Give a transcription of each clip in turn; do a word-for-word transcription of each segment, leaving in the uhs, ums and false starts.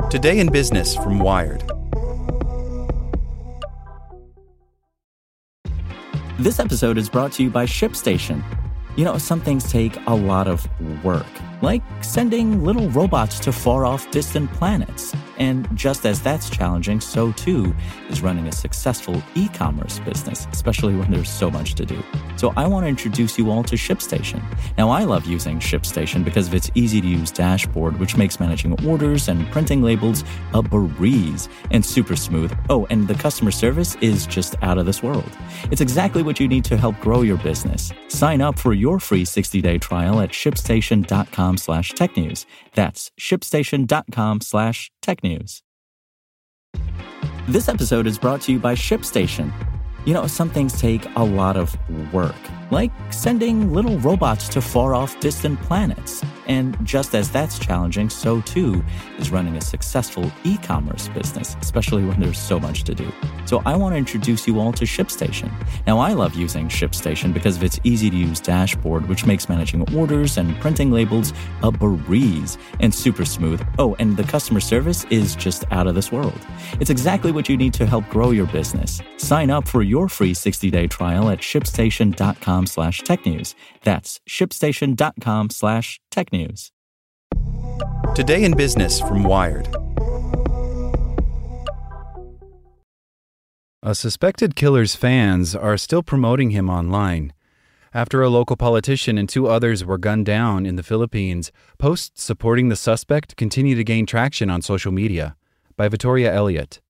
Today in Business from Wired. This episode is brought to you by ShipStation. You know, some things take a lot of work, like sending little robots to far-off distant planets. And just as that's challenging, so too is running a successful e-commerce business, especially when there's so much to do. So I want to introduce you all to ShipStation. Now, I love using ShipStation because of its easy-to-use dashboard, which makes managing orders and printing labels a breeze and super smooth. Oh, and the customer service is just out of this world. It's exactly what you need to help grow your business. Sign up for your free sixty-day trial at shipstation.com slash tech news. That's shipstation.com slash tech news. This episode is brought to you by ShipStation. You know, some things take a lot of work, like sending little robots to far-off distant planets. And just as that's challenging, so too is running a successful e-commerce business, especially when there's so much to do. So I want to introduce you all to ShipStation. Now, I love using ShipStation because of its easy-to-use dashboard, which makes managing orders and printing labels a breeze and super smooth. Oh, and the customer service is just out of this world. It's exactly what you need to help grow your business. Sign up for your free sixty-day trial at shipstation.com slash tech news. That's shipstation.com slash tech news. Today in Business from Wired. A suspected killer's fans are still promoting him online. After a local politician and two others were gunned down in the Philippines, posts supporting the suspect continue to gain traction on social media. By Victoria Elliott.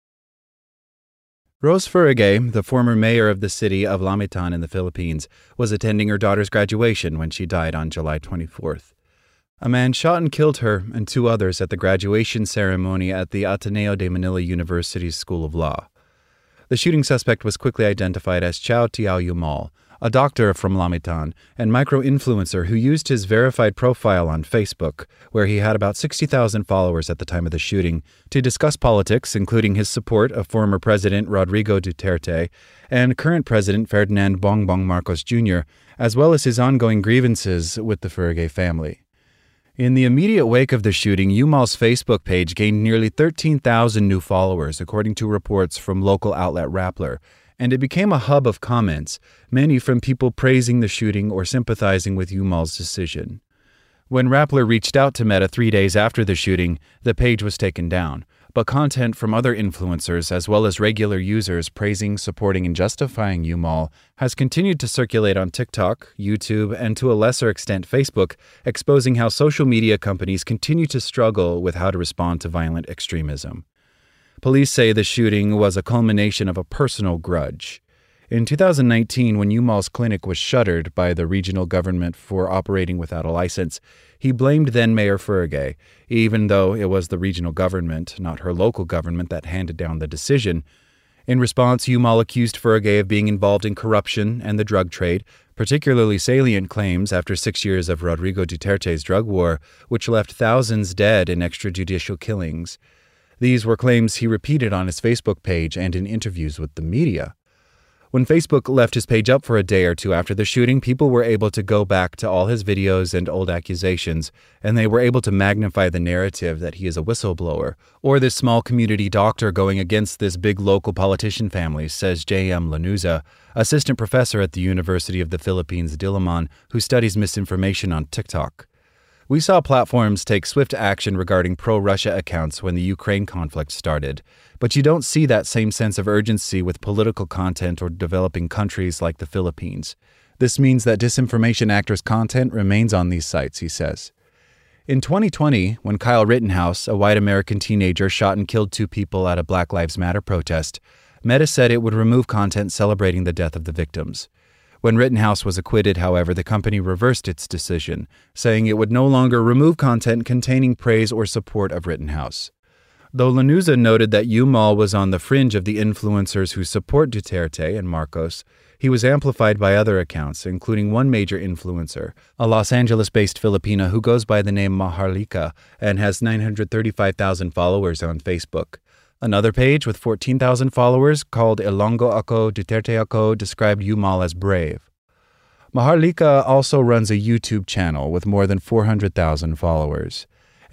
Rose Furigay, the former mayor of the city of Lamitan in the Philippines, was attending her daughter's graduation when she died on July twenty-fourth. A man shot and killed her and two others at the graduation ceremony at the Ateneo de Manila University's School of Law. The shooting suspect was quickly identified as Chow Tiao Yumal, a doctor from Lamitan and micro-influencer who used his verified profile on Facebook, where he had about sixty thousand followers at the time of the shooting, to discuss politics, including his support of former President Rodrigo Duterte and current President Ferdinand Bongbong Marcos Junior, as well as his ongoing grievances with the Furigay family. In the immediate wake of the shooting, Yumal's Facebook page gained nearly thirteen thousand new followers, according to reports from local outlet Rappler, and it became a hub of comments, many from people praising the shooting or sympathizing with Yumal's decision. When Rappler reached out to Meta three days after the shooting, the page was taken down, but content from other influencers as well as regular users praising, supporting, and justifying Yumal has continued to circulate on TikTok, YouTube, and to a lesser extent Facebook, exposing how social media companies continue to struggle with how to respond to violent extremism. Police say the shooting was a culmination of a personal grudge. In two thousand nineteen, when Yumal's clinic was shuttered by the regional government for operating without a license, he blamed then-Mayor Furigay, even though it was the regional government, not her local government, that handed down the decision. In response, Yumal accused Furigay of being involved in corruption and the drug trade, particularly salient claims after six years of Rodrigo Duterte's drug war, which left thousands dead in extrajudicial killings. These were claims he repeated on his Facebook page and in interviews with the media. When Facebook left his page up for a day or two after the shooting, people were able to go back to all his videos and old accusations, and they were able to magnify the narrative that he is a whistleblower, or this small community doctor going against this big local politician family, says J M Lanuza, assistant professor at the University of the Philippines, Diliman, who studies misinformation on TikTok. We saw platforms take swift action regarding pro-Russia accounts when the Ukraine conflict started, but you don't see that same sense of urgency with political content or developing countries like the Philippines. This means that disinformation actors' content remains on these sites, he says. In twenty twenty, when Kyle Rittenhouse, a white American teenager, shot and killed two people at a Black Lives Matter protest, Meta said it would remove content celebrating the death of the victims. When Rittenhouse was acquitted, however, the company reversed its decision, saying it would no longer remove content containing praise or support of Rittenhouse. Though Lanuza noted that Yumal was on the fringe of the influencers who support Duterte and Marcos, he was amplified by other accounts, including one major influencer, a Los Angeles-based Filipina who goes by the name Maharlika and has nine hundred thirty-five thousand followers on Facebook. Another page with fourteen thousand followers called Ilonggo Ako, Duterte Ako described Yumal as brave. Maharlika also runs a YouTube channel with more than four hundred thousand followers.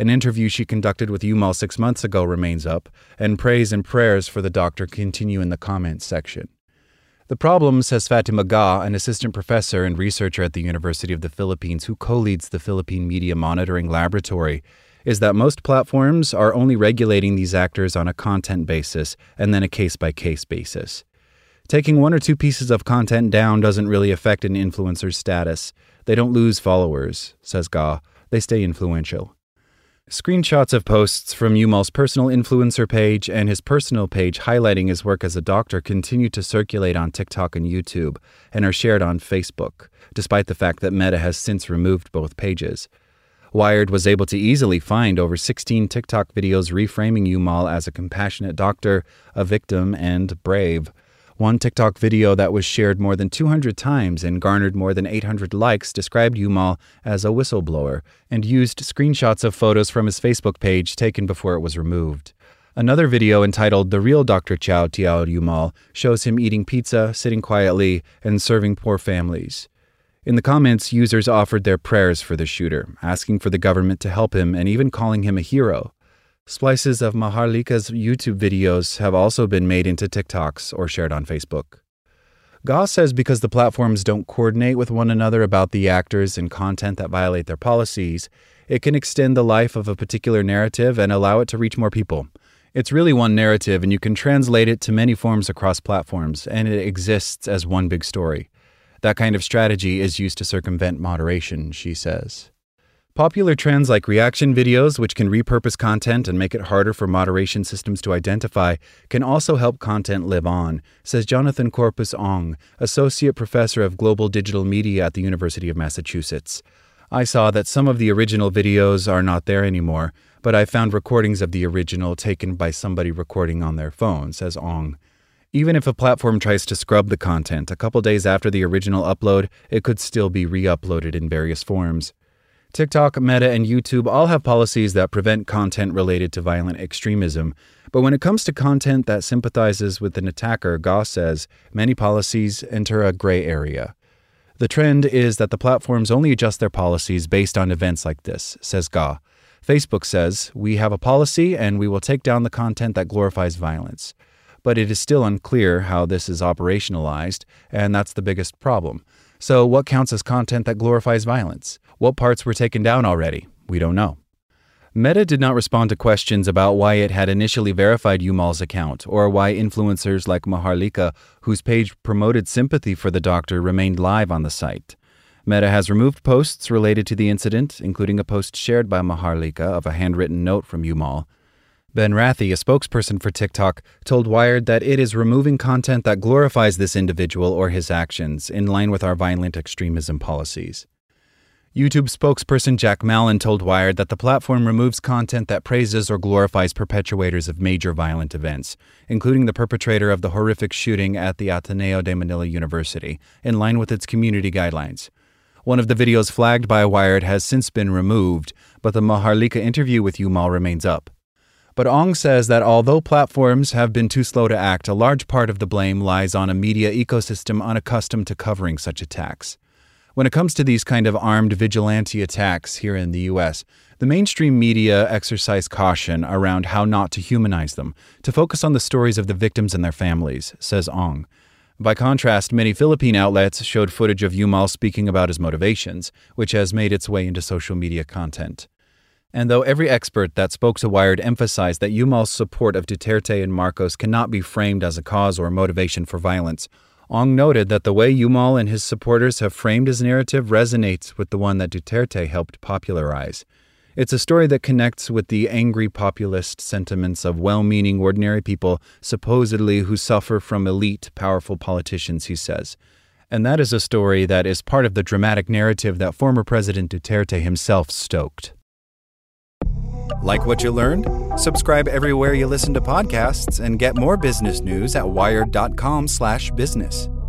An interview she conducted with Yumal six months ago remains up, and praise and prayers for the doctor continue in the comments section. The problem, says Fatima Ga, an assistant professor and researcher at the University of the Philippines who co-leads the Philippine Media Monitoring Laboratory, is that most platforms are only regulating these actors on a content basis and then a case-by-case basis. Taking one or two pieces of content down doesn't really affect an influencer's status. They don't lose followers, says Ga. They stay influential. Screenshots of posts from Yumal's personal influencer page and his personal page highlighting his work as a doctor continue to circulate on TikTok and YouTube and are shared on Facebook, despite the fact that Meta has since removed both pages. Wired was able to easily find over sixteen TikTok videos reframing Yumal as a compassionate doctor, a victim, and brave. One TikTok video that was shared more than two hundred times and garnered more than eight hundred likes described Yumal as a whistleblower and used screenshots of photos from his Facebook page taken before it was removed. Another video entitled The Real Doctor Chow Tiao Yumal shows him eating pizza, sitting quietly, and serving poor families. In the comments, users offered their prayers for the shooter, asking for the government to help him and even calling him a hero. Splices of Maharlika's YouTube videos have also been made into TikToks or shared on Facebook. Ga says because the platforms don't coordinate with one another about the actors and content that violate their policies, it can extend the life of a particular narrative and allow it to reach more people. It's really one narrative, and you can translate it to many forms across platforms, and it exists as one big story. That kind of strategy is used to circumvent moderation, she says. Popular trends like reaction videos, which can repurpose content and make it harder for moderation systems to identify, can also help content live on, says Jonathan Corpus Ong, Associate Professor of Global Digital Media at the University of Massachusetts. I saw that some of the original videos are not there anymore, but I found recordings of the original taken by somebody recording on their phone, says Ong. Even if a platform tries to scrub the content, a couple days after the original upload, it could still be re-uploaded in various forms. TikTok, Meta, and YouTube all have policies that prevent content related to violent extremism, but when it comes to content that sympathizes with an attacker, Ga says, many policies enter a gray area. The trend is that the platforms only adjust their policies based on events like this, says Ga. Facebook says, we have a policy and we will take down the content that glorifies violence. But it is still unclear how this is operationalized, and that's the biggest problem. So what counts as content that glorifies violence? What parts were taken down already? We don't know. Meta did not respond to questions about why it had initially verified Yumal's account, or why influencers like Maharlika, whose page promoted sympathy for the doctor, remained live on the site. Meta has removed posts related to the incident, including a post shared by Maharlika of a handwritten note from Yumal. Ben Rathi, a spokesperson for TikTok, told Wired that it is removing content that glorifies this individual or his actions, in line with our violent extremism policies. YouTube spokesperson Jack Mallon told Wired that the platform removes content that praises or glorifies perpetrators of major violent events, including the perpetrator of the horrific shooting at the Ateneo de Manila University, in line with its community guidelines. One of the videos flagged by Wired has since been removed, but the Maharlika interview with Yumal remains up. But Ong says that although platforms have been too slow to act, a large part of the blame lies on a media ecosystem unaccustomed to covering such attacks. When it comes to these kind of armed vigilante attacks here in the U S, the mainstream media exercise caution around how not to humanize them, to focus on the stories of the victims and their families, says Ong. By contrast, many Philippine outlets showed footage of Yumal speaking about his motivations, which has made its way into social media content. And though every expert that spoke to Wired emphasized that Yumal's support of Duterte and Marcos cannot be framed as a cause or motivation for violence, Ong noted that the way Yumal and his supporters have framed his narrative resonates with the one that Duterte helped popularize. It's a story that connects with the angry populist sentiments of well-meaning ordinary people, supposedly who suffer from elite, powerful politicians, he says. And that is a story that is part of the dramatic narrative that former President Duterte himself stoked. Like what you learned? Subscribe everywhere you listen to podcasts and get more business news at wired dot com slash business.